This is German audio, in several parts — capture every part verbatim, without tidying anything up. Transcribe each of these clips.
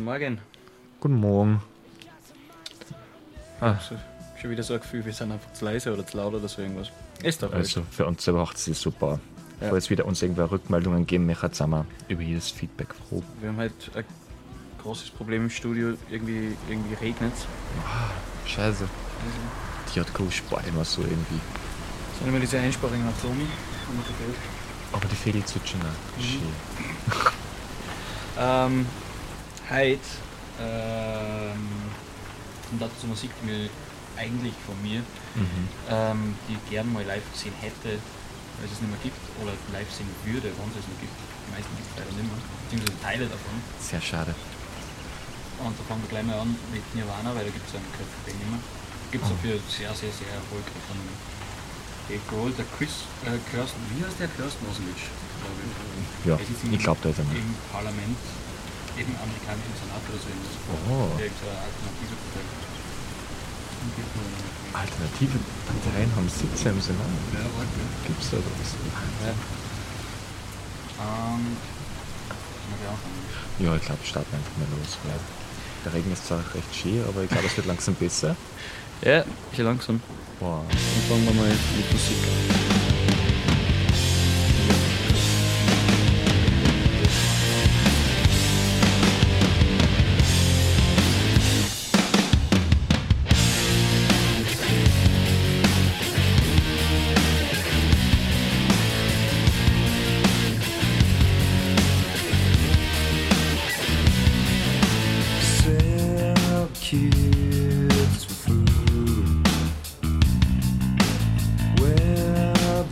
Guten Morgen. Guten Morgen. Ah. So, schon wieder so ein Gefühl, wir sind einfach zu leise oder zu laut oder so irgendwas. Ist doch Also halt. für uns selber macht es super. Ja. Falls wieder uns irgendwer Rückmeldungen geben möchte, sind wir über jedes Feedback froh. Wir haben halt ein großes Problem im Studio, irgendwie, irgendwie regnet es. Oh, scheiße. Also. Die hat keinen Sport immer so irgendwie. Das sind immer diese Einsparungen auf Tommy. Aber die Vögel zwitschern auch. Mhm. Schön. ähm, heute ähm, und dazu Musik, die mir eigentlich von mir, Mhm. ähm, die ich gern mal live gesehen hätte, weil es es nicht mehr gibt, oder live sehen würde, wenn es es noch gibt. Die meisten gibt es leider nicht mehr, beziehungsweise Teile davon. Sehr schade. Und da fangen wir gleich mal an mit Nirvana, weil da gibt es einen Köpfe nicht mehr. Gibt es Oh. dafür sehr, sehr, sehr erfolgreich von Dave Grohl, der Chris, äh, Kirsten, wie heißt der? Kirsten Oswitsch, glaube ich. Ja, Er sitzt ich glaube, da ist er mal. im Parlament, eben amerikanischen Senat oder so irgendwas. Oh. Der ist eine alternative Partei. Alternative Parteien haben Sitze im Senat. Ja, arg, ja. Gibt's da was? Ja. Und mal gleich anfangen. Ja, ich glaube, starten wir einfach mal los. Weil der Regen ist zwar recht schön, aber ich glaube, es wird langsam besser. Ja, schon langsam. Wow. Dann fangen wir mal mit Musik an. Kids for food. Where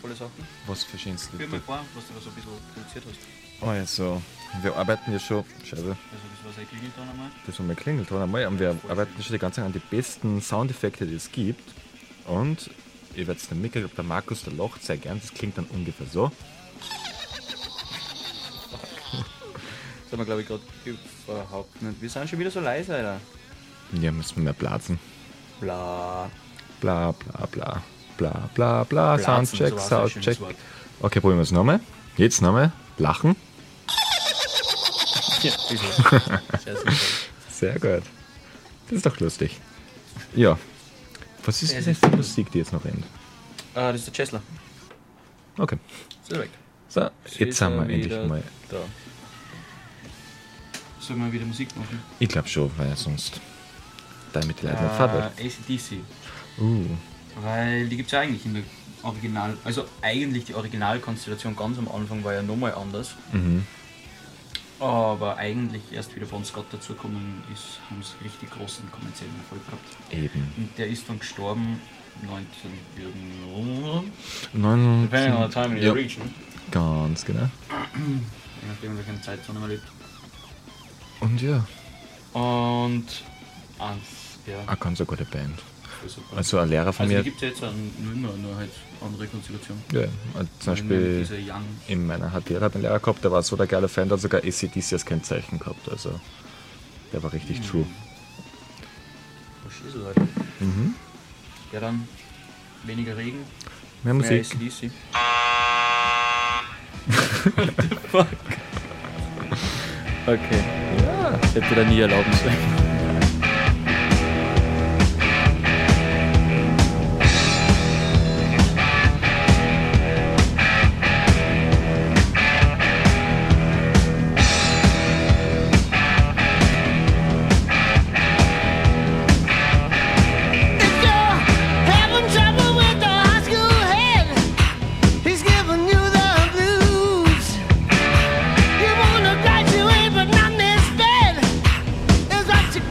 sinnvolle Sachen. Was für schönes Führ Lied. mal vor, was du da so ein bisschen produziert hast. Also, wir arbeiten ja schon, Scheibe, Also das war sein Klingelton einmal. das war mein Klingelton einmal, und wir arbeiten schon die ganze Zeit an die besten Soundeffekte, die es gibt. Und ihr werdet es dann mitgekriegt, der Markus, der lacht sehr gern, das klingt dann ungefähr so. Das haben wir, glaube ich, gerade überhaupt nicht. Wir sind schon wieder so leise, Alter. Ja, müssen wir mehr blasen. Bla. Bla bla bla. Bla bla bla. Blazen, Soundcheck, so was, ein Soundcheck. schönes Wort. Okay, probieren wir es nochmal. Jetzt nochmal. Lachen. Ja, wieso? Sehr sinnvoll. Sehr gut. Das ist doch lustig. Ja. Was ist Ja, das das jetzt für Musik, die jetzt noch rennt? Ah, das ist der Chesler. Okay. Ist er weg. So, Ist jetzt sind er wir endlich wieder mal. Da. Sollen wir wieder Musik machen? Ich glaube schon, weil ja sonst damit die Leute noch Äh, fahren. A C D C. Uh. Weil die gibt es ja eigentlich in der Original... Also eigentlich die Originalkonstellation ganz am Anfang war ja nochmal anders. Mhm. Aber eigentlich erst wie der Bon Scott dazugekommen ist, haben sie richtig großen kommerziellen Erfolg gehabt. Eben. Und der ist dann gestorben neunzehn irgendwo. neun. Depending on the time in Ja. your region. Ganz genau. Je nachdem, in welcher Zeitzone man lebt. Und ja, Und eins, ja, eine ganz eine gute Band. voll super. Also ein Lehrer von Also die mir, gibt es ja jetzt auch nicht mehr, nur halt andere Konstellation. ja, hat zum Beispiel Diese Young. in meiner H T hat einen Lehrer gehabt, der war so der geile Fan, der hat sogar A C D C als Kennzeichen gehabt. Also der war richtig Mhm. true. Was ist es heute? Mhm. Ja, dann weniger Regen, Mehr mehr A Musik. C D C. What the fuck? Okay. Ja. Das hätte da nie erlauben sollen. If you're having trouble with the high school head, he's giving you the blues. You wanna graduate but not this bad, is what you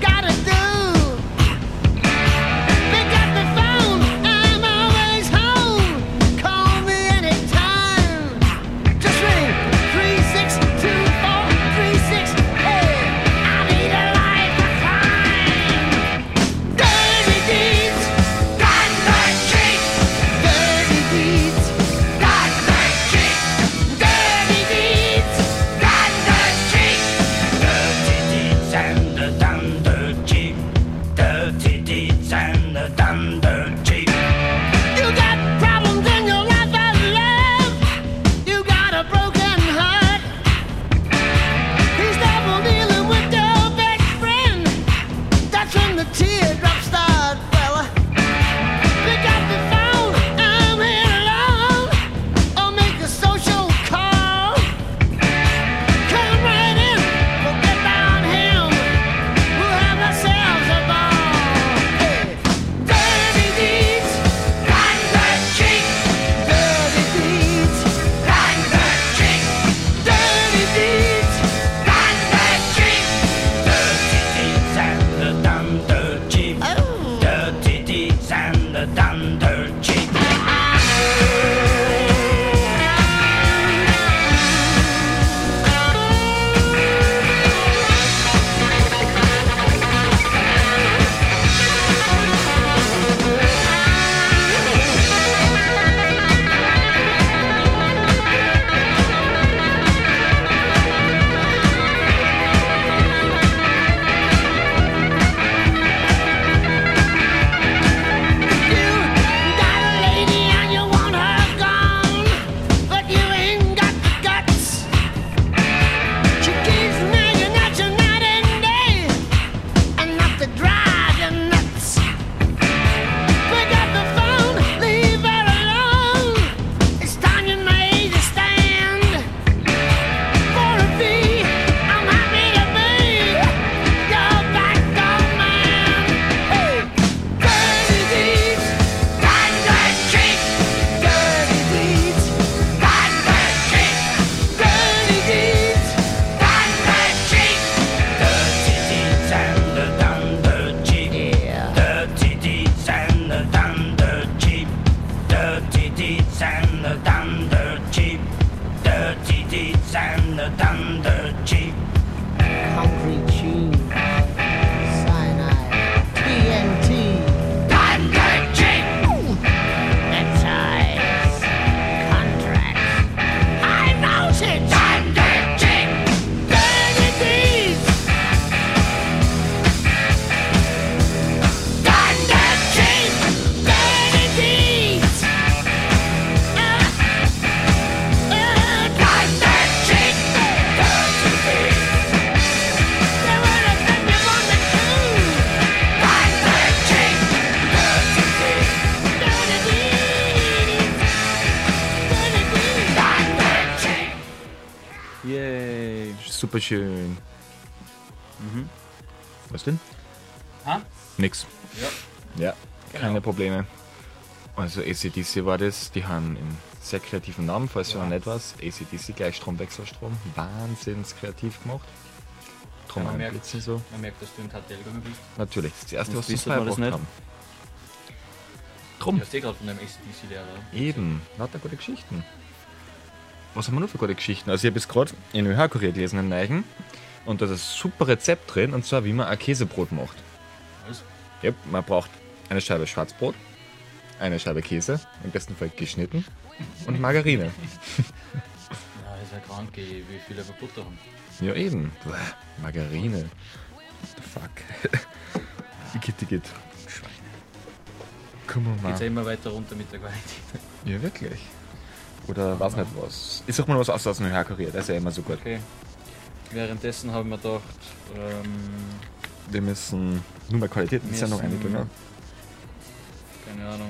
super schön. Mhm. Was denn? Ha? Nix. Ja. Ja, keine Genau. Probleme. Also A C D C war das, die haben einen sehr kreativen Namen, falls du Ja. noch nicht weißt. A C D C gleich Stromwechselstrom. Wahnsinns kreativ gemacht. Drum Ja, man ein merkt- Blitz und so. Man merkt, dass du in Kartell gegangen bist. Natürlich, das ist das erste, Sonst was sie uns wisst man das beigebracht nicht. haben. Drum, Du hast eh gerade von deinem A C D C-Lehrer. eben, lauter gute Geschichten. Was haben wir noch für gute Geschichten? Also ich habe jetzt gerade in Ö H-Kurier gelesen, in Neigen. Und da ist ein super Rezept drin, und zwar wie man ein Käsebrot macht. Was? Yep, man braucht eine Scheibe Schwarzbrot, eine Scheibe Käse, im besten Fall geschnitten, und Margarine. Ja, ist ja krank, ey, wie viele wir Butter haben. Ja, eben. Bäh, Margarine. What the fuck? Igitt, igitt. Schweine. Komm mal. Geht's ja immer weiter runter mit der Qualität. Ja, wirklich. Oder weiß nicht was. Ich such mal was aus aus dem Ö H-Kurier, das ist ja immer so gut. Okay. Währenddessen haben wir gedacht, ähm, Wir müssen nur mal Qualität in die Sendung Müssen- einbringen. keine Ahnung.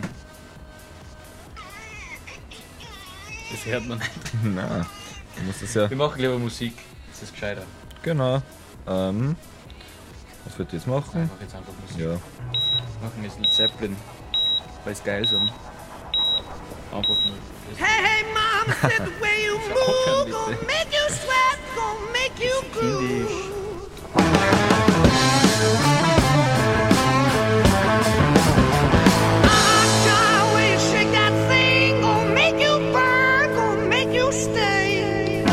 Das hört man nicht. Na, du musst das ja. Wir machen lieber Musik, das ist gescheiter. Genau. Ähm, was wird jetzt machen? Einfach jetzt einfach Musik. Ja. Machen jetzt Led Zeppelin, weil es geil sind. Einfach nur. Hey, hey, mama said the way you move gonna make you sweat, gonna make you Kindisch. groove. Ah, the way you shake that thing, gonna make you burn, gonna make you stay.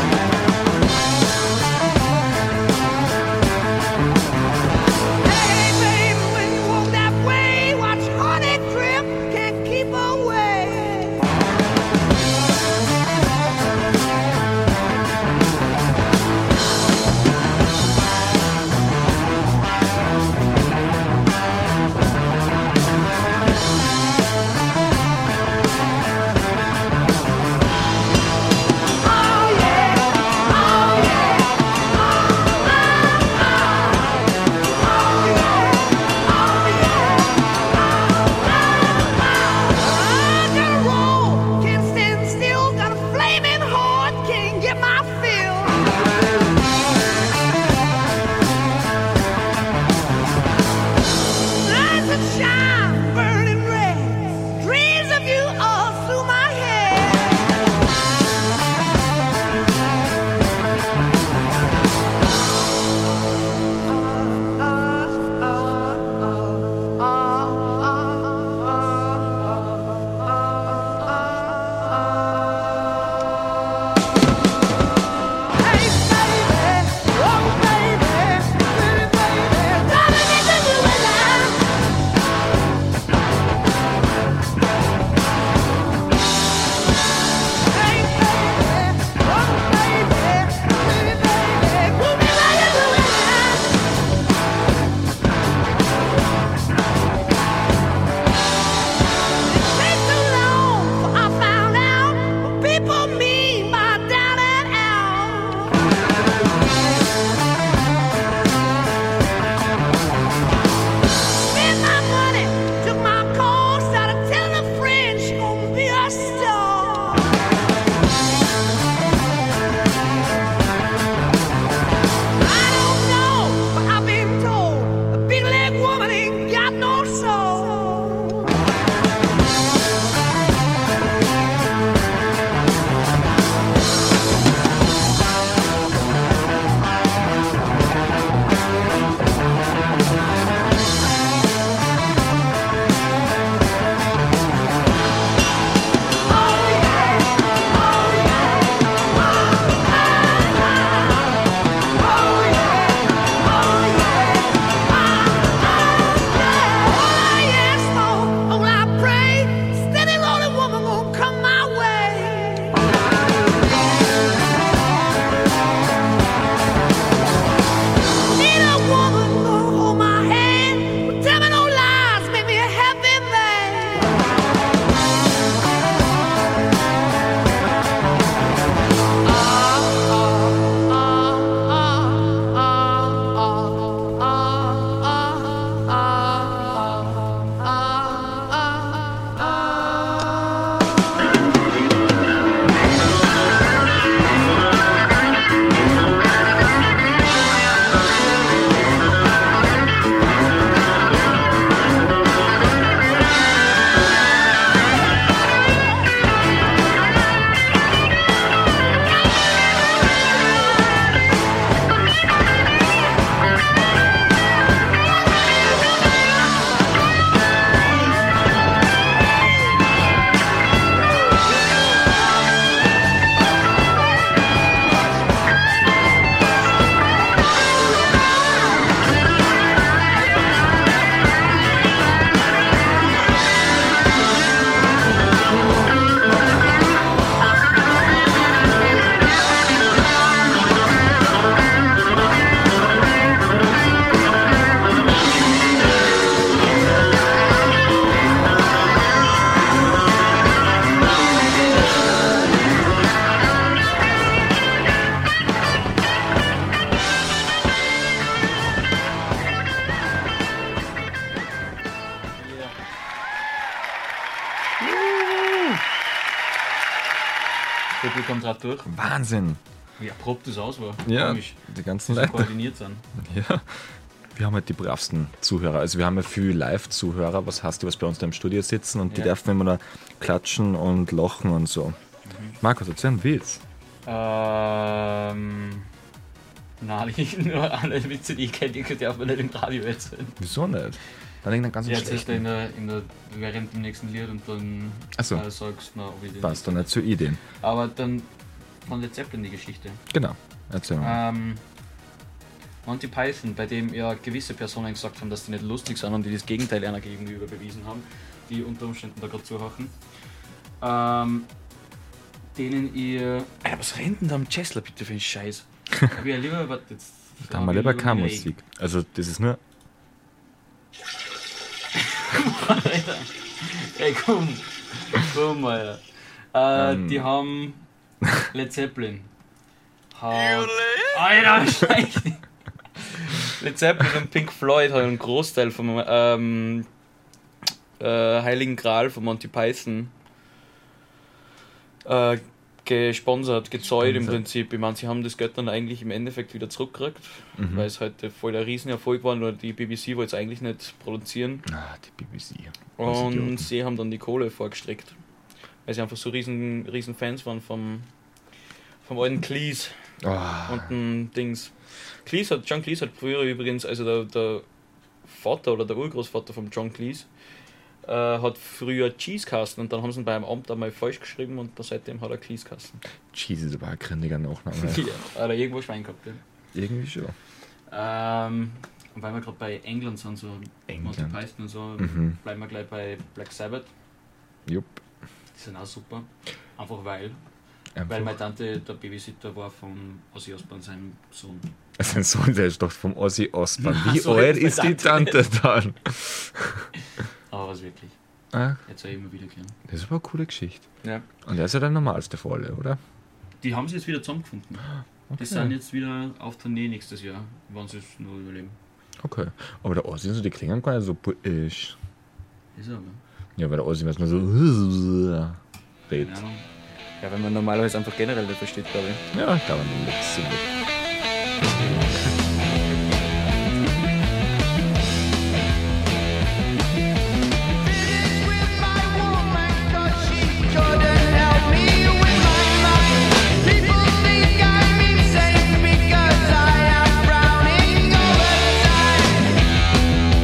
Hey, baby, when you walk that way, watch honey drip, can't keep away. kommt gerade durch. Wahnsinn. Wie abrupt das aus war. Ja, Komisch. die ganzen So Leute. koordiniert sind. Ja. Wir haben halt die bravsten Zuhörer. Also wir haben ja viel Live-Zuhörer, was heißt die, was bei uns da im Studio sitzen und die Ja. dürfen immer da klatschen und lachen und so. Markus, erzähl einen Witz. Ähm. Nein, ich, nur alle Witze, die ich kenne, die darf man nicht im Radio erzählen. Wieso nicht? Dann irgendeinen ganz Ja, jetzt ist er in schlechten. der, in der, während dem nächsten Lied und dann Ach so. äh, sagst du mir, ob ich den. Passt doch nicht zu Ideen. Aber dann von Led Zeppelin die Geschichte. Genau. Erzähl mal. Ähm, Monty Python, bei dem ja gewisse Personen gesagt haben, dass die nicht lustig sind und die das Gegenteil einer gegenüber bewiesen haben, die unter Umständen da gerade zuhören. Ähm, denen ihr. Alter, was rennt denn da am Chesler bitte für einen Scheiß? Hab ich ja lieber, warte, jetzt. Da haben wir lieber keine Musik. Also das ist nur. Alter. Ey, komm. Komm, Alter. Äh, Ähm. Die haben Led Zeppelin. Hat, Alter, Scheiße. Led Zeppelin und Pink Floyd haben einen Großteil vom ähm, äh, Heiligen Gral von Monty Python äh, gesponsert, gezahlt im Sponsert. Prinzip. Ich meine, sie haben das Geld dann eigentlich im Endeffekt wieder zurückgekriegt, Mhm. weil es halt voll der Riesenerfolg war, nur die B B C wollte es eigentlich nicht produzieren. Ah, die B B C. Und Idioten. sie haben dann die Kohle vorgestreckt. Weil sie einfach so riesen, riesen Fans waren vom, vom alten Cleese Oh, und dem Dings. Cleese hat, John Cleese hat früher übrigens, also der, der Vater oder der Urgroßvater von John Cleese, äh, hat früher Cheesekasten und dann haben sie ihn bei einem Amt einmal falsch geschrieben und seitdem hat er Cheesekasten. Cheese ist aber ein gründiger Nachname. Ja, oder irgendwo Schwein gehabt. Ja. Irgendwie schon. Ähm, und weil wir gerade bei England sind, so England. Monty Python und so, Mhm. bleiben wir gleich bei Black Sabbath. Jupp. Die sind auch super. Einfach weil. Weil Einfach. meine Tante der Babysitter war von Ozzy Osbourne, seinem Sohn. Sein Sohn, der ist doch vom Ozzy Osbourne. Ach Wie so, alt jetzt ist die Tante. Tante dann? Aber was wirklich. Ach, Jetzt auch immer wieder gern. das ist aber eine coole Geschichte. Ja. Und er ist ja der normalste von alle, oder? Die haben sie jetzt wieder zusammengefunden. Die sind jetzt wieder auf Tournee nächstes Jahr, wenn sie es nur überleben. Okay. Aber der Ozzy und so, die klingen gar nicht so poetisch. Ist aber. Ja, weil der Ozzy immer so redet. Keine Ahnung. Ja, wenn man normalerweise einfach generell nicht versteht, glaube ich. Ja, ich glaube, man nicht so gut. With my woman, 'cause she couldn't help me with my mind. People think I'm insane because I am frowning all the time.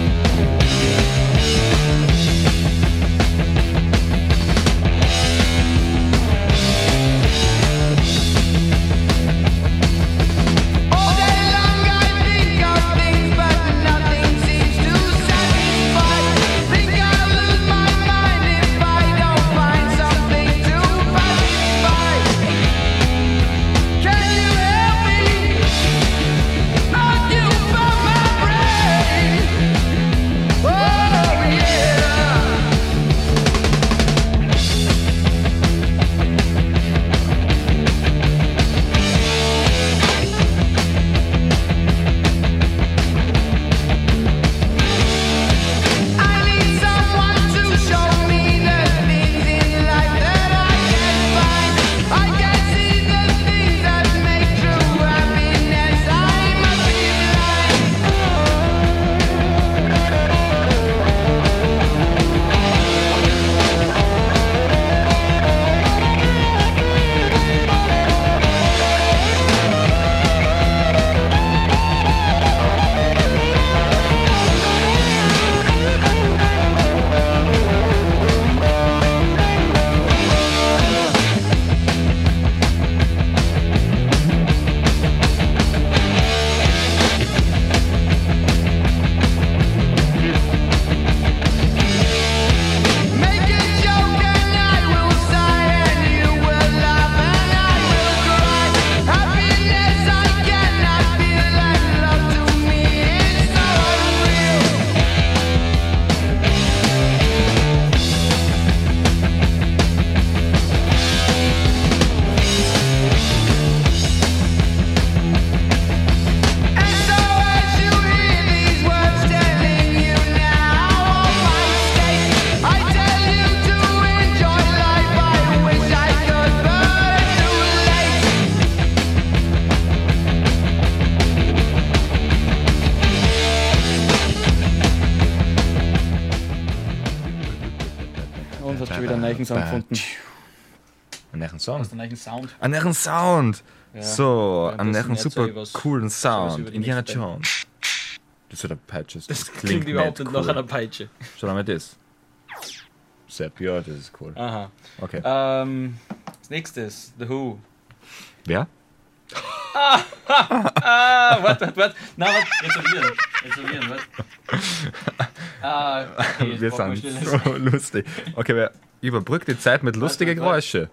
neuen Sound gefunden. Einen neuen Hast Sound? du einen neuen Sound? Einen neuen Sound! Ja. So, Ja, einen das neuen erzähl super ich was- coolen was Sound. über die Indiana nächste Band. Jones. Das ist der Peitsche. Das klingt überhaupt nicht cool. nach einer Peitsche. Schau mal das. Sepp, ja, das ist cool. Aha. Okay. Ähm, als nächstes, The Who. Wer? Ah, warte, warte, warte. Nein, warte, reservieren. Reservieren, warte. Ah, okay, jetzt Wir brauchen sind schnell- so lustig. Okay, wer überbrückt die Zeit mit lustigen warte, warte. Geräuschen?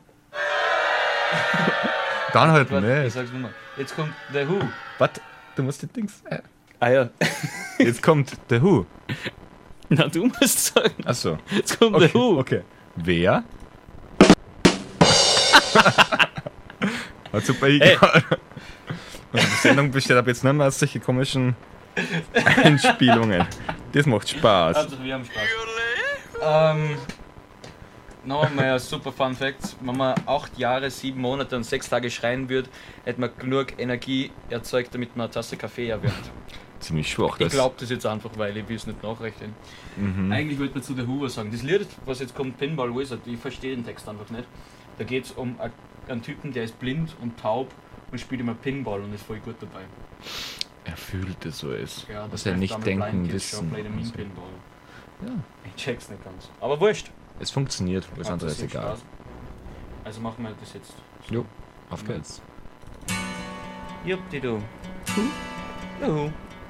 Dann halt Warte, ich nicht. sag's nochmal. Jetzt kommt The Who. Warte, du musst die Dings. Äh. Ah ja. Jetzt kommt The Who. Na, du musst sagen. Achso. Jetzt kommt Okay, The Who. okay. Wer? Hat super hingehört. Also die Sendung besteht ab jetzt nicht mehr aus solchen komischen Einspielungen. Das macht Spaß. Also, wir haben Spaß. Ähm, noch einmal ein super Fun Fact. Wenn man acht Jahre, sieben Monate und sechs Tage schreien würde, hätte man genug Energie erzeugt, damit man eine Tasse Kaffee erwärmt. Ziemlich schwach. Ich Das. glaube das jetzt einfach, weil ich will es nicht nachrechnen. Mhm. Eigentlich wollte man zu der Who was sagen. Das Lied, was jetzt kommt, Pinball Wizard, ich verstehe den Text einfach nicht. Da geht es um a- einen Typen, der ist blind und taub und spielt immer Pinball und ist voll gut dabei. Er fühlt es so ist. Ja, Was das er heißt, nicht damit denken, Blind Kids wissen. schon play the mean Also, Pinball. ja. Ich check's nicht ganz. Aber wurscht. Es funktioniert, alles Macht andere das ist viel egal. Spaß. Also machen wir das jetzt. Jo, auf geht's. Jupp, die du. Juhu.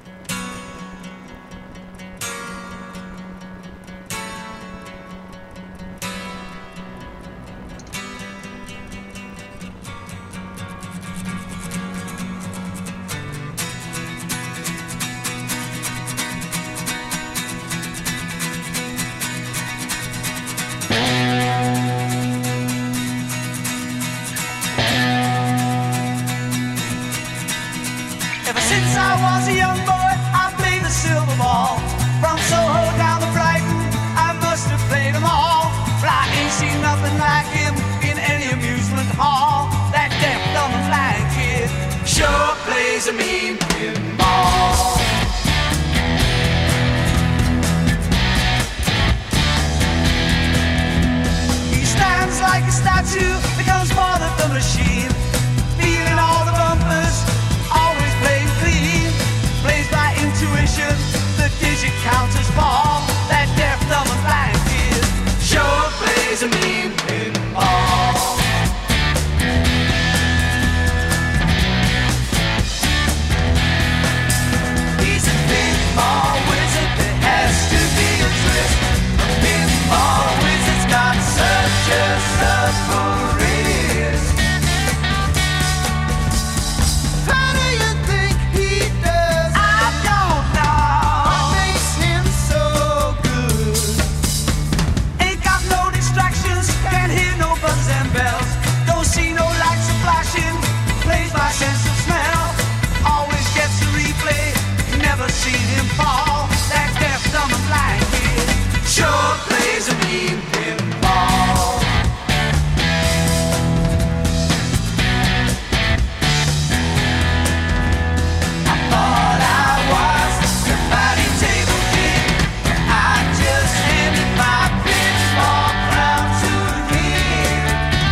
Ever since I was a young boy, I played the silver ball. From Soho down to Brighton, I must have played them all. But I ain't seen nothing like him in any amusement hall. That deaf, dumb, and blind kid sure plays a mean pinball. He stands like a statue, becomes part of the machine. Feeling all the bumpers, always playing clean. Plays by intuition, the digit counters fall. That deaf, dumb, and blind kid sure plays a mean pinball. He's a pinball wizard, there has to be a twist. A pinball wizard's got such a submarine wrist. How do you think he does? I don't know. What makes him so good? Ain't got no distractions, can't hear no buzzes and bells. Don't see no lights flashing, plays by sense of smell. Always gets a replay, never seen him fall. That deaf, dumb, and blind kid sure plays a mean pinball. I thought I was the party table king. I just handed my pinball crown to him.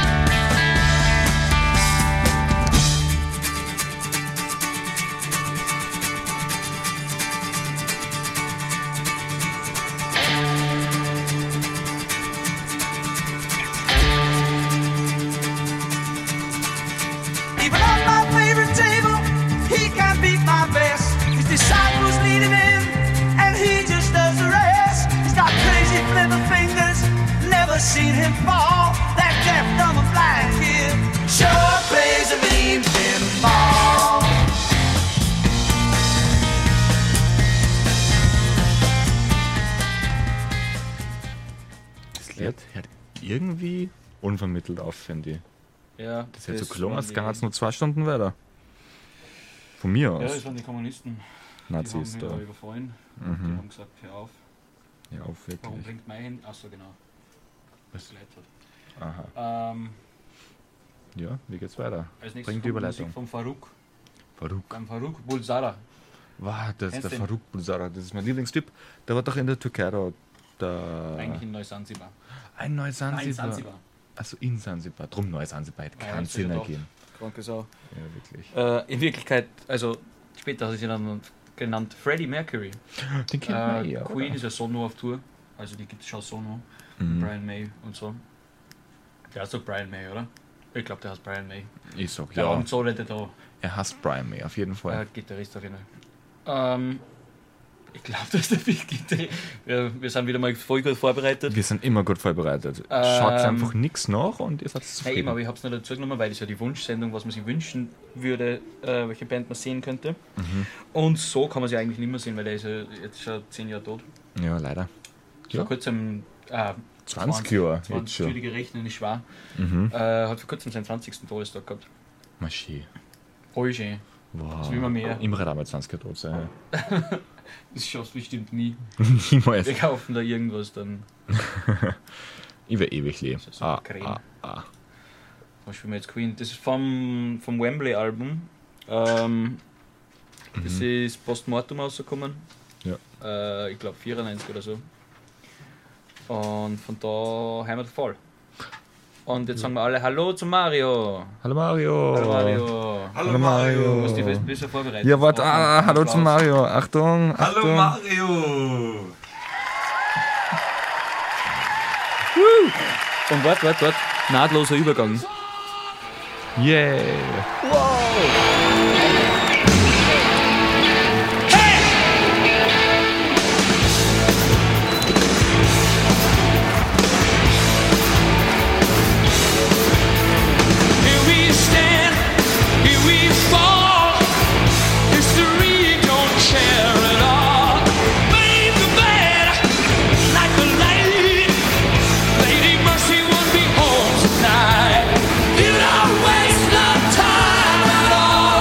Even on my favorite table, he can't beat my best. His disciples lead him in, and he just does the rest. He's got crazy flipper fingers, never seen him fall. That deaf, dumb, and blind kid sure plays a mean pinball. Das Lied hört irgendwie unvermittelt auf, finde ich. Ja, Das hätte so waren gelungen, als die- ging es nur zwei Stunden weiter. Von mir Ja, aus. das waren die Kommunisten. Nazis die da. haben mich überfallen. Mhm. Die haben gesagt, hör auf. Ja, auf Warum wirklich. blinkt mein Handy? Achso, genau. Was? Das Leid Aha. hat. Ähm, Ja, wie geht's weiter? als nächstes Bringt die kommt Überleitung. Musik von Farouk. Farouk. Beim Farouk Bulsara. Wow, das ist Kennst der den? Farouk Bulsara. Das ist mein Lieblingstyp. Der war doch in der Türkei da oder Eigentlich in Neusansibar. ein Neusansibar? Nein, Sansibar. Also in Sansibar. Drum Neusansibar hätte Ja, keinen das hab ich Sinn gedacht. ergeben. Kranke Sau. Ja, wirklich. Äh, in Wirklichkeit, also später hat sie dann genannt Freddie Mercury. Den kennt man Äh, eh, Queen oder? ist ja so noch auf Tour. Also die gibt es schon so noch. Mhm. Brian May und so. Der heißt doch Brian May, oder? Ich glaube, der heißt Brian May. Ich sag Der ja. Abend so der da. Er hasst Brian May, auf jeden Fall. Äh, Gitarrist auf jeden Fall. Ähm, ich glaube, dass der Big Gitarrist. Wir, wir sind wieder mal voll gut vorbereitet. Wir sind immer gut vorbereitet. Schaut Ähm, einfach nichts nach und ihr seid Hey, zufrieden. eben, aber ich habe es nicht dazu genommen, weil das ja die Wunschsendung, was man sich wünschen würde, äh, welche Band man sehen könnte. Mhm. Und so kann man sie eigentlich nicht mehr sehen, weil der ist ja jetzt schon zehn Jahre tot. Ja, leider. Vor Ja. kurzem. Äh, zwanzig Jahre jetzt zwanzig schon. Schwierige Rechnen ist schwer. Mhm. Äh, hat vor kurzem seinen zwanzigsten Todestag gehabt. Maschine. Voll schön. Wow. Das will man mehr. Immer halt einmal zwanzig Jahre tot sein. Das schaffst du bestimmt nie. Niemals. Wir kaufen da irgendwas dann. Ich will ewig leben. Das ist so Ah, Creme. ah, ah. Was spielen wir jetzt Queen? Das ist vom, vom Wembley-Album. Ähm, das ist Postmortem rausgekommen. Ja. Äh, ich glaube vierundneunzig oder so. Und von da Heimat voll. Und jetzt sagen wir alle Hallo zu Mario. Hallo Mario. Hallo Mario. Hallo Mario. Du musst dich fest besser vorbereiten. Ja, warte, Applaus. ah, hallo zu Mario. Achtung, Hallo Achtung. Mario! Und warte, warte, warte. Nahtloser Übergang. Yeah. Here we stand, here we fall. History don't care at all. Babe the bed, like a light. Lady Mercy won't be home tonight. You don't waste no time at all.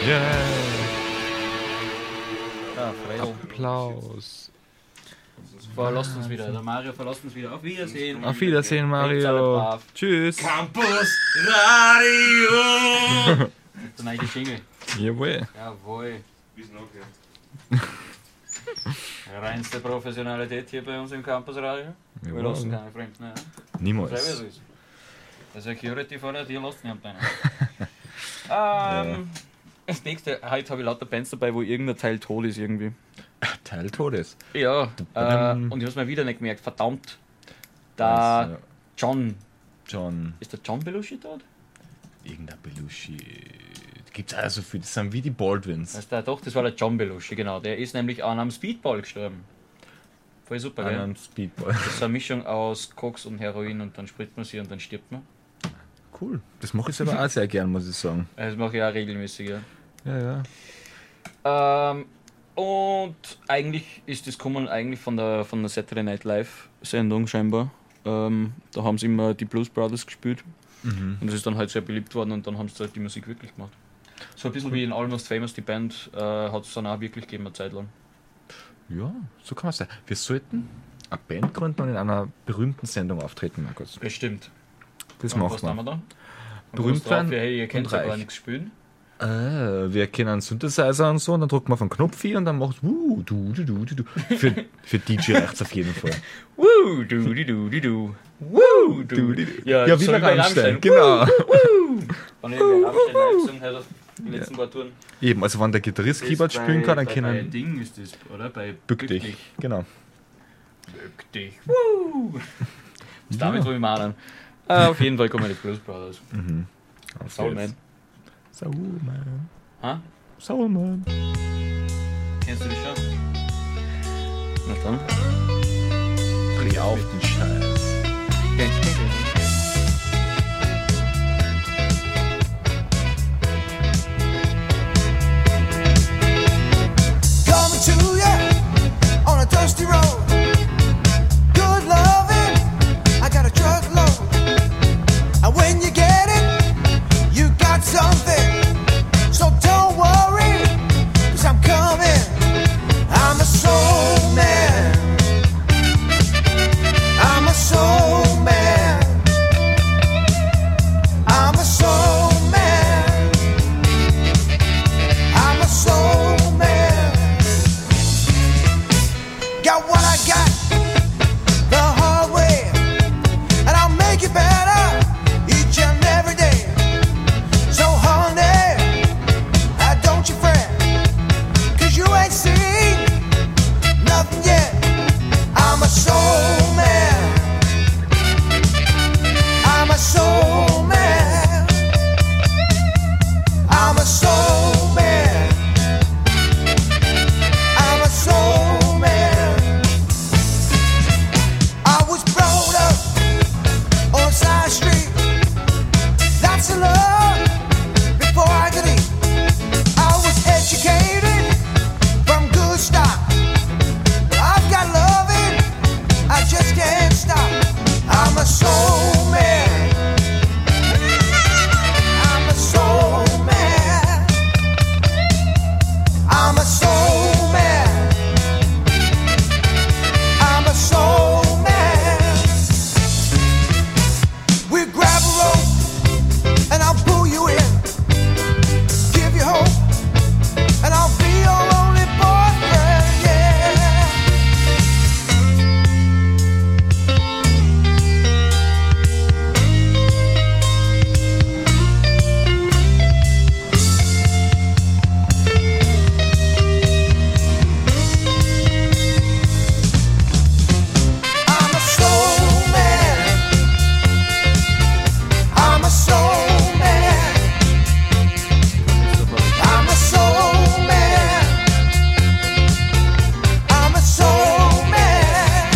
Yeah. Ja, Fredel. Applaus. Verlasst uns wieder. Der Mario verlässt uns wieder. Auf Wiedersehen. Auf Wiedersehen, Bleibt alle Mario. brav. Tschüss. Campus Radio! Der neue Jingle. Jawohl. Jawohl. Wie ist noch gehört? Reinste Professionalität hier bei uns im Campusradio. Wir lassen Jawohl. keine Fremden. Ja. Niemals. Ist. Der Security vor der Tür lässt nicht deinen. ähm, das nächste, heute habe ich lauter Bands dabei, wo irgendein Teil tot ist irgendwie. Teil Todes. Ja, äh, und ich habe es mir wieder nicht gemerkt, verdammt. Der Was, John, John, ist der John Belushi tot? irgendein Belushi. Gibt's auch so viel. Das sind wie die Baldwins. Das ist der, doch, das war der John Belushi, genau. Der ist nämlich an einem Speedball gestorben. Voll super, An gell? einem Speedball. Das ist eine Mischung aus Koks und Heroin und dann spritzt man sie und dann stirbt man. Cool. Das mache ich selber auch sehr gern, muss ich sagen. Das mache ich auch regelmäßig, ja. Ja, ja. Ähm, und eigentlich ist das gekommen eigentlich von der, von der Saturday Night Live Sendung scheinbar. Ähm, da haben sie immer die Blues Brothers gespielt. Mhm. Und das ist dann halt sehr beliebt worden und dann haben sie halt die Musik wirklich gemacht. So ein bisschen wie in Almost Famous, die Band äh, hat es dann auch wirklich gegeben eine Zeit lang. Ja, so kann man sagen. Wir sollten eine Band gründen und in einer berühmten Sendung auftreten, Markus. Bestimmt. Das Und machen was wir. haben wir da? Berühmt werden. werden Hey, ihr könnt und ja gar reich. nichts spielen. Äh, wir kennen einen Synthesizer und so, und dann drückt man auf den Knopf hier und dann macht uh, du, du, du, du, du. Für, für D J reicht's auf jeden Fall. Woo, du, di, du, di, du. Woo, du, di, du. Ja, wie so bei bei Rammstein. Rammstein. Genau. Wenn ich bei Rammstein live gesungen habe, die letzten paar Touren. Eben, also wenn der Gitarrist Keyboard Ist spielen bei- kann, dann bei- Bei können Ding ist das, oder? Bei bück dich. Genau. Bück dich. Woo. Das ist damit, wo wir meinen. Äh, auf jeden Fall kommen die Blues Brothers. Soulman. Soulman. Ha? Soulman. Kennst du die schon? Na dann. Dreh auf den Scheiß. Coming to you on a dusty road. Good loving, I got a truckload. And when you get it, you got something. So don't worry, cause I'm coming. I'm a soul man. I'm a soul man. I'm a soul man. I'm a soul man. Got what I got the hard way, and I'll make it better each and every day. So honey, uh, don't you fret, cause you ain't seen nothing yet. I'm a soul man. I'm a soul man. I'm a soul man. I'm a soul man. I was brought up on a side street. That's a love before I could eat. I was educated from good stock. But I've got loving, I just can't stop. I'm a soul man. I'm a soul man. I'm a soul man. I'm a soul man. We grab a rope and I'll pull you in. Give you hope and I'll be your only boyfriend, yeah. I'm a soul man. I'm a soul man. I'm a soul man. I'm a soul man.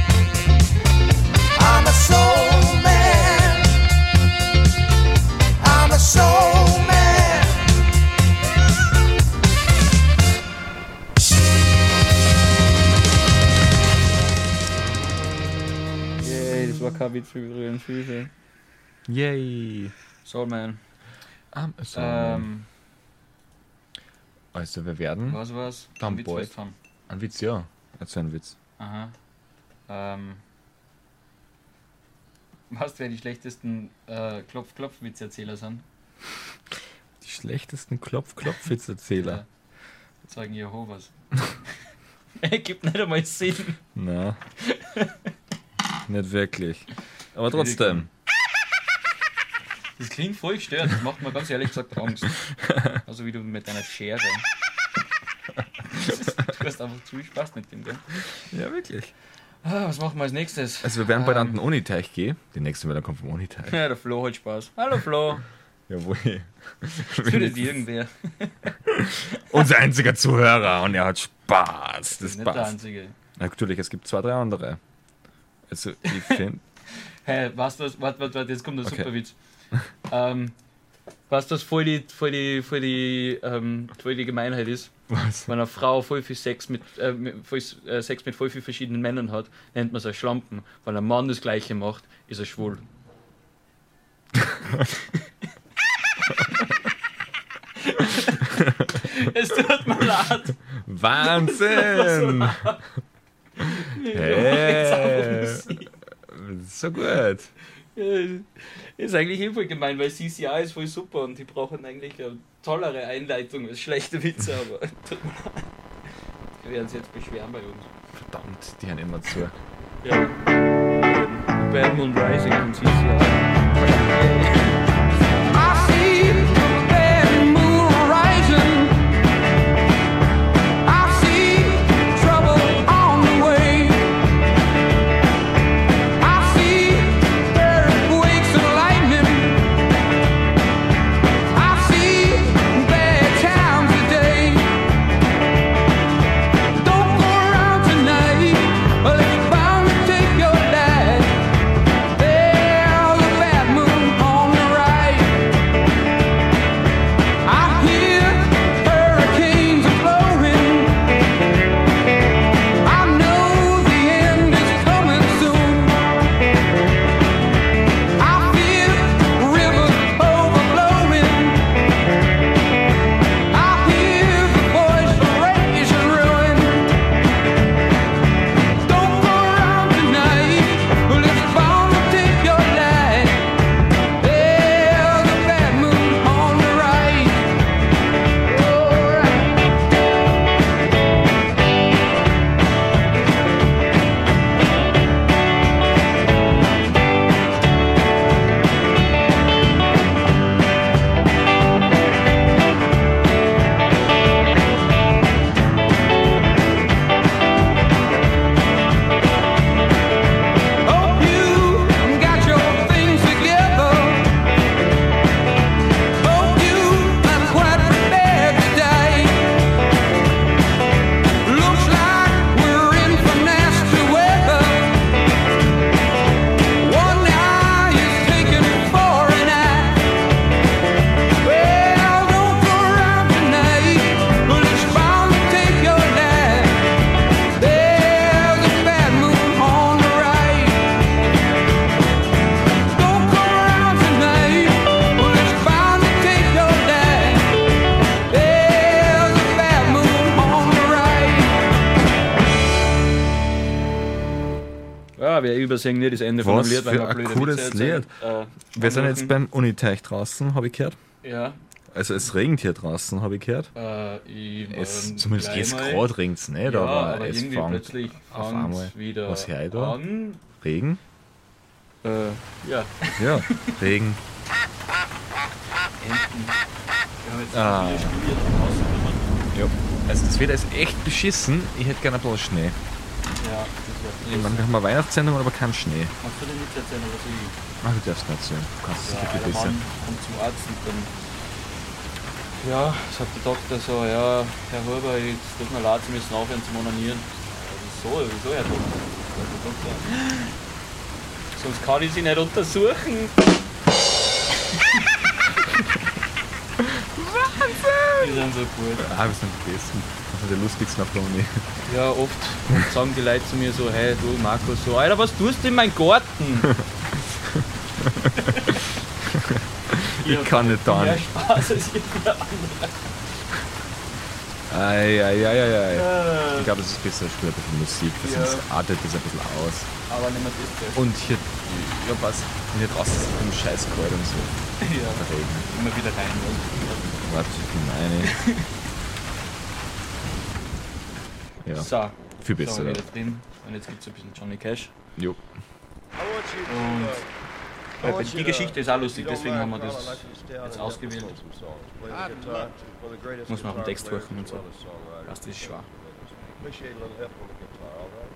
I'm a soul man. I'm a soul man. Yay, das war kein Witz übrigens. Hilfe. Yay. Soulman. I'm a Soulman. Ähm, Also wir werden Was war's? Dann Witz bald. willst du haben? ein Witz, ja. Erzähl einen Witz. Aha. Ähm. Weißt du, wer die schlechtesten äh, Klopf-Klopf-Witzerzähler sind? Die schlechtesten Klopf-Klopf-Witzerzähler. Ja. Zeugen Jehovas. Gibt nicht einmal Sinn. Na. Nicht wirklich. Aber trotzdem. Das klingt voll gestört, das macht mir ganz ehrlich gesagt Angst. Also wie du mit deiner Schere. Du hast einfach zu viel Spaß mit dem, gell? Ja, wirklich. Ah, was machen wir als nächstes? Also wir werden bald Ähm. an den Uniteich gehen. Die nächste Meldung kommt vom Uniteich. Ja, der Flo hat Spaß. Hallo Flo. Jawohl. Das tut nicht irgendwer. Unser einziger Zuhörer und er hat Spaß. Das Das ist nicht der passt. einzige. Natürlich, es gibt zwei, drei andere. Also ich finde... Hey, weißt du was? Warte, warte, warte, jetzt kommt der Okay. super Witz. Ähm, weißt du, was voll die, voll die, voll die, ähm, voll die Gemeinheit ist? Was? Wenn eine Frau voll viel Sex mit, äh, mit, voll, äh, Sex mit voll vielen verschiedenen Männern hat, nennt man sie Schlampen. Wenn ein Mann das Gleiche macht, ist er schwul. Es tut mir leid. Wahnsinn! Hey! So gut. Ja, ist eigentlich eh voll gemein, weil C C I ist voll super und die brauchen eigentlich eine tollere Einleitung als schlechte Witze, aber tut mir leid. Die werden sich jetzt beschweren bei uns. Verdammt, die hören immer zu. Ja. Bad Moon Rising von C C I. I see the bad moon rising. I see trouble on the way. I see earthquakes and lightning. I see bad times today. Don't go around tonight, or it's bound to take your life. There's a bad moon on the right. I hear hurricanes are blowing. I know the end is coming soon. I feel rivers overflowing. I hear the voice of rage and ruin. Don't go around tonight, well it's bound to take your life. There's a bad moon on the right. Alright. Hope you got your things together. Hope you are quite prepared to die. Looks like we're in for nasty weather. One eye is taken for an eye. Well, don't go around tonight, but it's bound to take your life. There's a bad moon on the right. Don't go around tonight, but it's bound to take your life. There's a bad moon on the right. Ja, wir übersehen nicht das Ende von Was einem Lied, weil für wir ein blöde cooles Witze erzählen. Äh, Wir sind jetzt anrufen. beim Uniteich draußen, habe ich gehört. Ja, Also es regnet hier draußen, habe ich gehört. äh, ich Es, ähm, zumindest gleich jetzt mal- gerade regnet es nicht, Ja, aber, aber es irgendwie fängt plötzlich auf fängt einmal. es wieder Was hör ich da? an. Regen. Äh, ja, Ja, Regen. Enten. Wir haben jetzt Ah. viele studiert draußen. Ja. Also das Wetter ist echt beschissen. Ich hätte gerne ein bisschen Schnee. Ja, das Ich wäre meine, wir haben eine Weihnachtssendung, aber kein Schnee. Kannst du dir nicht erzählen, was ich... Ach, du darfst nicht erzählen. Du kannst es Ja, sicher der besser. Mann kommt zum Arzt und dann... Ja, sagt der Doktor so, ja, Herr Huber, jetzt tut mir leid, Sie müssen aufhören zu onanieren. Ja, wieso, wieso, Herr Doktor? Sagt der Doktor. Sonst kann ich Sie nicht untersuchen. Die sind so gut. Ah, wir sind die Besten. Das sind die lustigsten auf der Uni. Ja, oft sagen die Leute zu mir so, hey du Markus, so, Alter, was tust du in meinem Garten? Ich kann nicht da Mehr nicht. Spaß als jeder andere. Ei, ei, ei, ei, ei. Ich glaube, es ist besser, spielt ein bisschen Musik, weil Ja. sonst artet das ein bisschen aus. Aber nicht mehr das. Und hier, ja was, hier draußen ist es im scheiß kalt und so. Ja, Der Regen. immer wieder rein. Warte, ich bin meine. Ja, So, viel da besser. sind wir Ja. wieder drin. Und jetzt gibt es ein bisschen Johnny Cash. Jo. I want you to, Und uh, I weil want die you Geschichte to, ist auch if lustig, you don't deswegen haben mind, wir Carl, das I'd like you to stay out jetzt and help us ausgewählt. sing some songs. Play the guitar, one of the greatest Muss man am guitar Text players suchen und as so. well as songwriters. Das ist schwer. Appreciate a little help on the guitar, all right?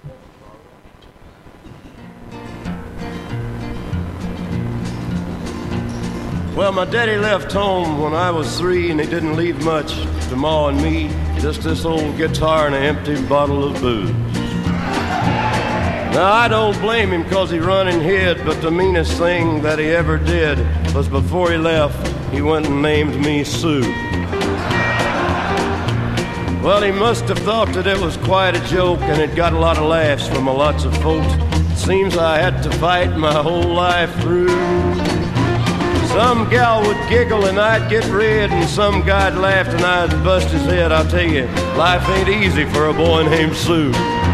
Well, my daddy left home when I was three, and he didn't leave much to Ma and me. Just this old guitar and an empty bottle of booze. Now, I don't blame him because he run and hid, but the meanest thing that he ever did was before he left, he went and named me Sue. Well, he must have thought that it was quite a joke, and it got a lot of laughs from a lots of folks. Seems I had to fight my whole life through. Some gal would giggle and I'd get red, and some guy'd laugh and I'd bust his head. I'll tell you, life ain't easy for a boy named Sue.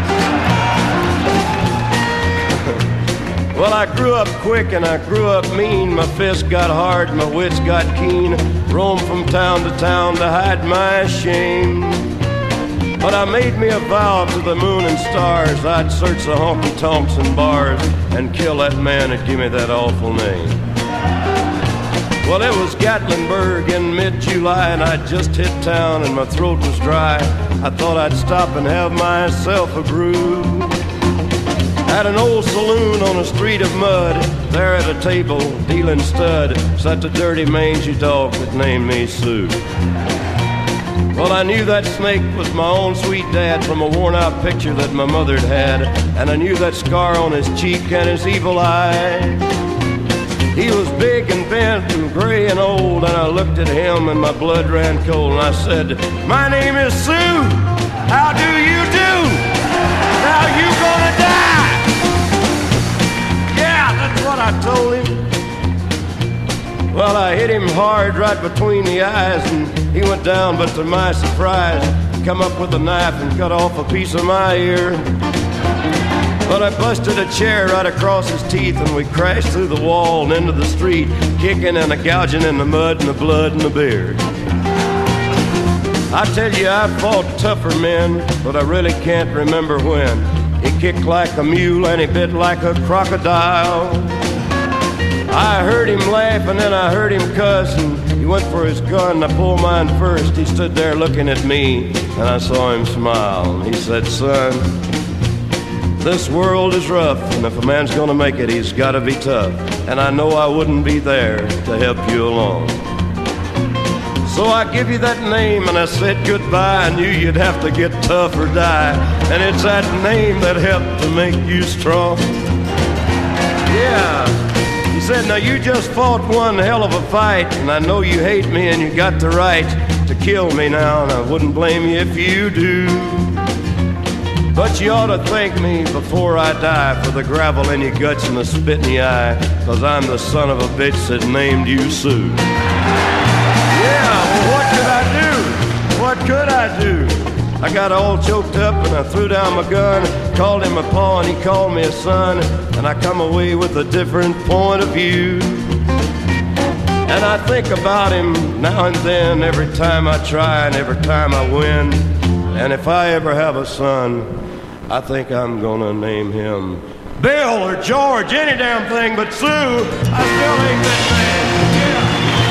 Well, I grew up quick and I grew up mean. My fists got hard, my wits got keen. Roamed from town to town to hide my shame. But I made me a vow to the moon and stars, I'd search the honky-tonks and bars and kill that man that gave me that awful name. Well, it was Gatlinburg in mid-July, and I'd just hit town and my throat was dry. I thought I'd stop and have myself a brew. At an old saloon on a street of mud, there at a table, dealing stud, sat the dirty mangy dog that named me Sue. Well, I knew that snake was my own sweet dad from a worn-out picture that my mother'd had, and I knew that scar on his cheek and his evil eye. He was big and bent and gray and old, and I looked at him and my blood ran cold, and I said, "My name is Sue. How do you do? Now you gonna die?" Yeah, that's what I told him. Well, I hit him hard right between the eyes, and he went down, but to my surprise, he come up with a knife and cut off a piece of my ear. But I busted a chair right across his teeth, and we crashed through the wall and into the street, kicking and a gouging in the mud and the blood and the beard. I tell you, I fought tougher men, but I really can't remember when. He kicked like a mule and he bit like a crocodile. I heard him laugh and then I heard him cuss, and he went for his gun. I pulled mine first. He stood there looking at me, and I saw him smile. He said, "Son, this world is rough, and if a man's gonna make it, he's gotta be tough. And I know I wouldn't be there to help you along. So I give you that name, and I said goodbye. I knew you'd have to get tough or die, and it's that name that helped to make you strong." Yeah. He said, "Now you just fought one hell of a fight, and I know you hate me and you got the right to kill me now, and I wouldn't blame you if you do. But you ought to thank me before I die for the gravel in your guts and the spit in your eye, 'cause I'm the son of a bitch that named you Sue." Yeah, well, what could I do? What could I do? I got all choked up and I threw down my gun, called him a paw and he called me a son, and I come away with a different point of view. And I think about him now and then, every time I try and every time I win. And if I ever have a son, I think I'm gonna name him Bill or George, any damn thing but Sue. I still ain't that man. Yeah.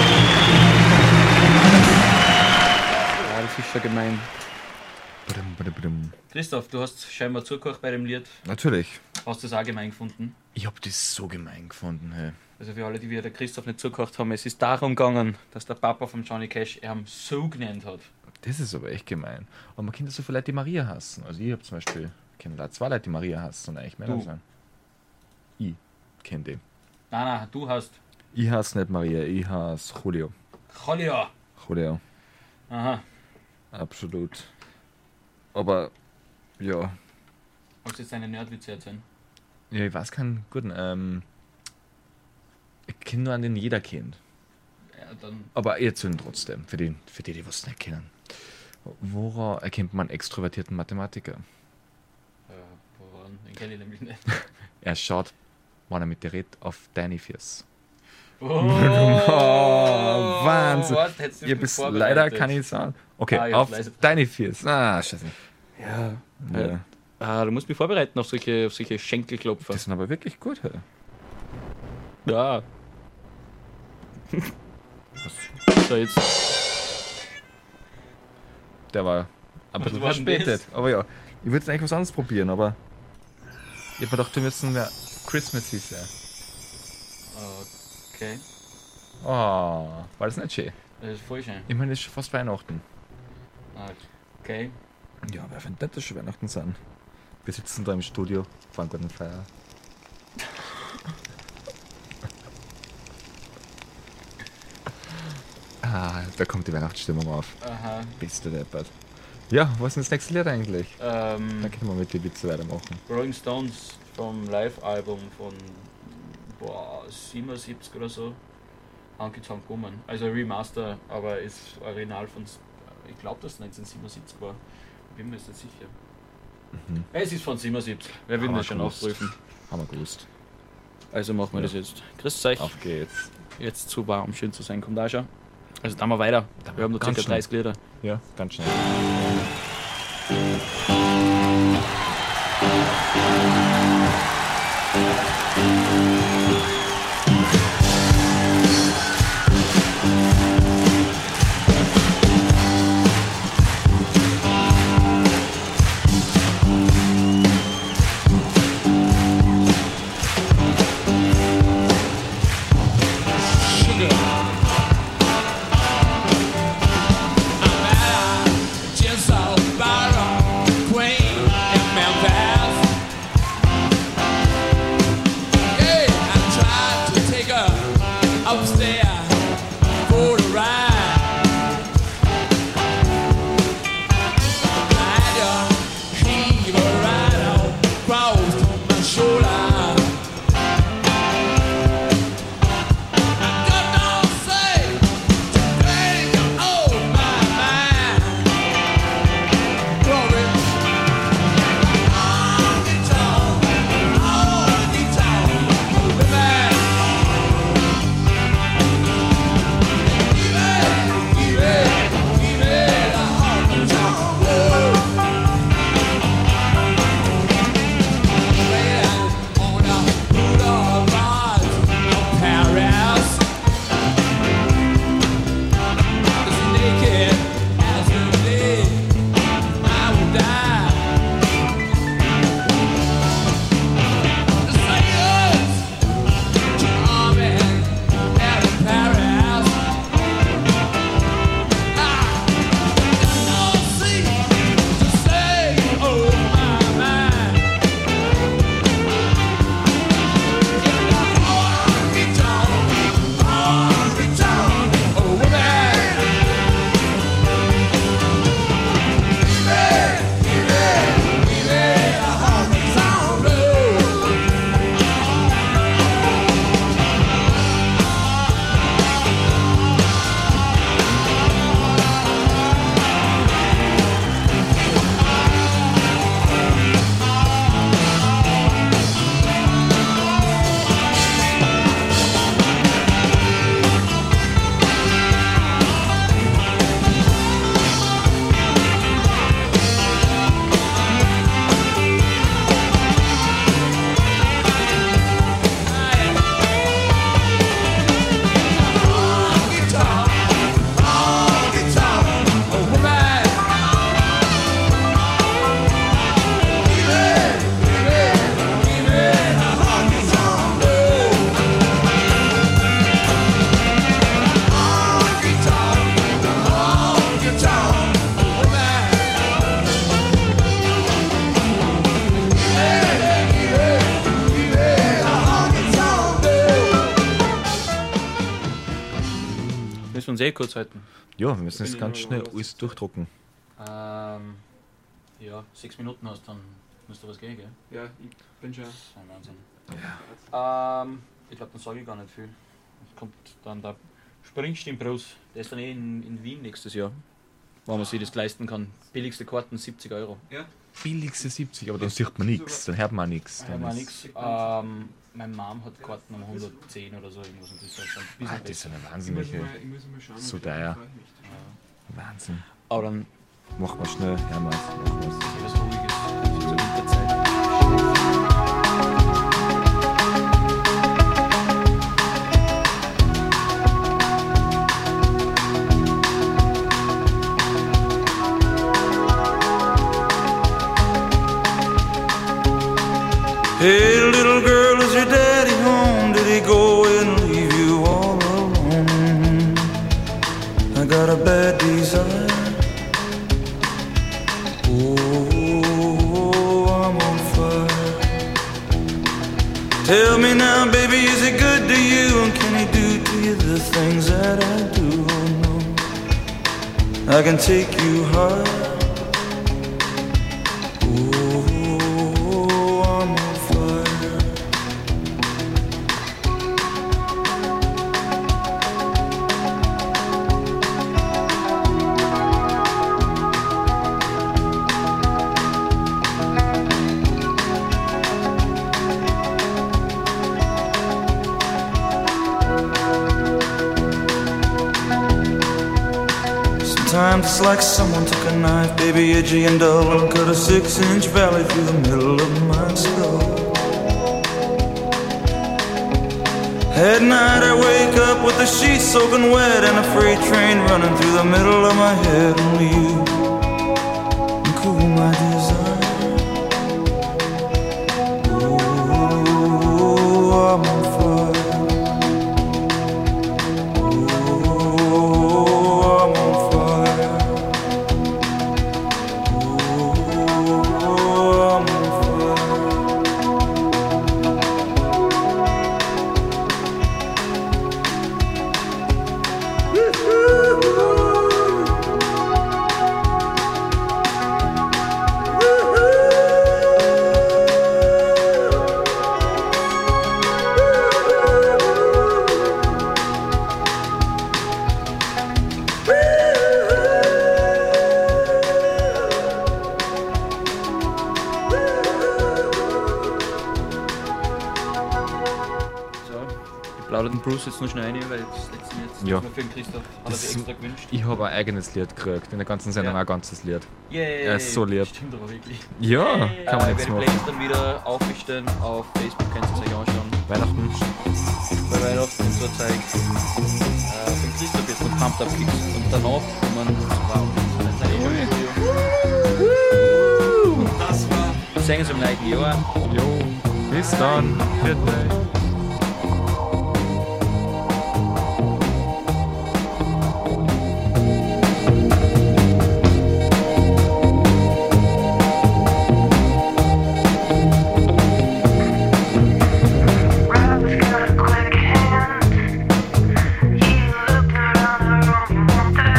Ja, das ist schon gemein. Badum, badum, badum. Christoph, du hast scheinbar zugehört bei dem Lied. Natürlich. Hast du das auch gemein gefunden? Ich hab das so gemein gefunden, hey. Also für alle, die wir der Christoph nicht zugehört haben, es ist darum gegangen, dass der Papa von Johnny Cash ihn Sue genannt hat. Das ist aber echt gemein. Aber man kennt so viele Leute, die Maria hassen. Also ich hab zum Beispiel, ich kenne da zwei Leute, die Maria hassen und eigentlich Männer Du. sein. Ich kenne die. Nein, nein, du hast Ich hasse nicht Maria, ich hasse Julio. Julio. Julio, Aha. absolut. Aber, ja. Hast du jetzt eine Nerdwitze erzählen? Ja, ich weiß keinen guten. Ähm, ich kenne nur einen, den jeder kennt. Ja, dann. Aber ich erzähle ihn trotzdem, für die, für die, die was nicht kennen. Woran erkennt man einen extrovertierten Mathematiker? Äh, woran? Den kenne ich nämlich nicht. Er schaut, wenn er mit dir redet, auf deine Füße. Oh, Wahnsinn. Warte, hättest du Ihr gut bist vorbereitet. leider kann ich sagen. Okay, Ah, ja, auf leise. deine Füße. Ah, scheiße. Ja. Ja. Ah, du musst mich vorbereiten auf solche, auf solche Schenkelklopfer. Die sind aber wirklich gut. Hey. Ja. So, jetzt. Der war ein bisschen Was war denn verspätet. Aber ja, ich würde eigentlich was anderes probieren, aber ich hab mir gedacht, wir müssen mehr Christmas ist ja. Okay. Oh, war das nicht schön? Das ist voll schön. Ich meine, es ist schon fast Weihnachten. Okay. Ja, wer findet nicht, dass schon Weihnachten sind? Wir sitzen da im Studio, fahren gerade eine Feier. Ah, da kommt die Weihnachtsstimmung auf. Aha. Bist du deppert. Ja, was ist denn das nächste Lied eigentlich? Ähm, Dann können wir mit den Witze weitermachen. Rolling Stones vom Live-Album von boah, siebenundsiebzig oder so. Honky Tonk Woman. Also ein Remaster, aber ist original von. Ich glaube, dass es neunzehnhundertsiebenundsiebzig war. Ich bin mir jetzt nicht sicher. Mhm. Es ist von siebenundsiebzig. Wer will Haben wir das schon gewusst. aufprüfen? Haben wir gewusst. Also machen wir Ja. das jetzt. Grüß euch. Auf geht's. Jetzt zu warm, um schön zu sein. Kommt auch schon. Also dann mal weiter. Wir haben noch Ganz ca. schnell. dreißig Lieder. Ja, ganz schnell. Upstairs for the ride. I just heave a right across my shoulder. I got no say to think of my mind. Glory. Honky tonk, honky tonk, baby. Müssen wir uns eh kurz halten. Ja, wir müssen jetzt bin ganz ich schnell noch alles durchdrucken. Ähm, ja, sechs Minuten hast, dann müsste was gehen, gell? Ja, ich bin schon. Das ist ein Wahnsinn. Ähm, ich glaube, dann sage ich gar nicht viel. Es kommt dann der Springsteen Bros. Der ist dann eh in, in Wien nächstes Jahr. wenn man sich das leisten kann. Billigste Karten siebzig Euro. Ja. Billigste siebzig, aber dann sieht man nichts, dann hört man nichts. Ja, mal nix. Ähm, meine Mom hat Karten um hundertzehn oder so irgendwas und das ist halt schon ein bisschen Ah, das ist besser. eine Ich muss wahnsinnliche. mal, ich muss mal schauen. So ob ich teuer. das freut mich. Wahnsinn. Aber dann Mach mal schnell, hören wir's. Mach wir's. was Ruhiges zur Winterzeit. Hey, little girl, is your daddy home? Did he go and leave you all alone? I got a bad desire. Oh, I'm on fire. Tell me now, baby, is he good to you? And can he do to you the things that I do? Oh, no. I can take you high. Sometimes it's like someone took a knife, baby, edgy and dull, and cut a six-inch valley through the middle of my skull. At night I wake up with the sheets soaking wet and a freight train running through the middle of my head. Only you can cool my desire. Oh, I'm on fire. Bruce jetzt noch schnell rein, weil das letzte jetzt Ja. das wir für den Christoph hat er Das- sich extra gewünscht. Ich habe ein eigenes Lied gekriegt, in der ganzen Sendung Ja. auch ein ganzes Lied. Yay! Er ist so lieb. Stimmt aber wirklich. Ja, kann man äh, nichts Ich werde die machen. Playlist dann wieder aufstellen auf Facebook, könnt ihr es euch anschauen. Weihnachten. Bei Weihnachten und so ein Zeug. Äh, für den Christoph jetzt noch Pumped Up Kicks und danach kommen wow, dann seid ihr Und das war singen sie im neuen Jahr. Jo, bis dann. Bitte. Rob's got a quick hand. He looked around the room, wanted